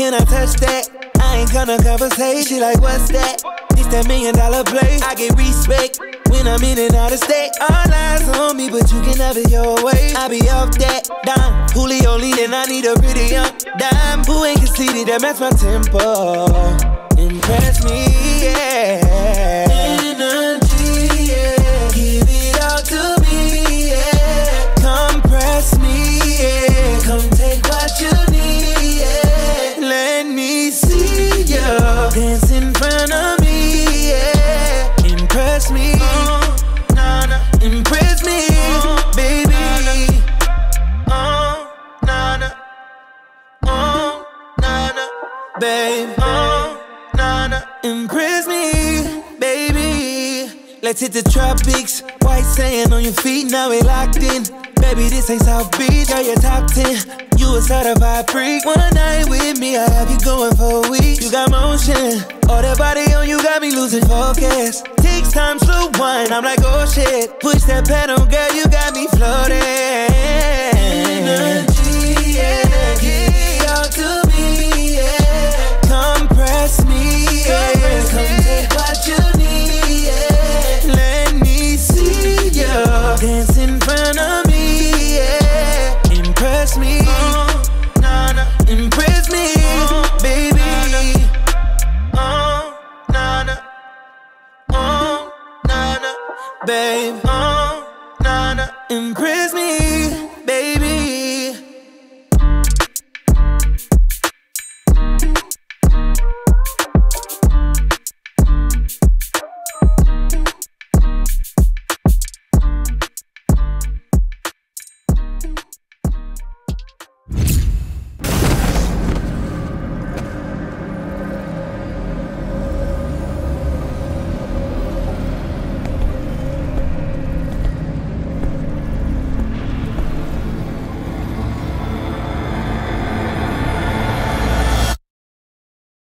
can I touch that? I ain't gonna conversate. She like, what's that? It's that $1 million play. I get respect when I'm in and out of state. All eyes on me, but you can have it your way. I be off that dime. Julio leaning, I need a pretty young dime. Who ain't conceited, that match my tempo. Impress me, yeah. Energy, yeah. Give it all to me, yeah. Compress me, yeah. Come take what you need, yeah. Let me see you dance in front of me, yeah. Impress me, nah, nah. Impress me, baby. Nah, nah. Nah, nah. Babe, nah, nah. Impress me, baby. Let's hit the tropics. White sand on your feet, now we locked in. Baby, this ain't South Beach, girl, you're top 10. You a certified freak. One night with me, I have you going for a week. You got motion, all that body on you got me losing focus. Takes time, slow wine, I'm like, oh shit. Push that pedal, girl, you got me floating. Energy, yeah, give all to me, yeah. Compress me, yeah. Come take what you need, yeah. Let me see you dance in front of me, yeah. Impress me, nah, nah. Impress me, baby. Nah, nah. Nah, nah. Babe, nah, nah. Impress me, baby.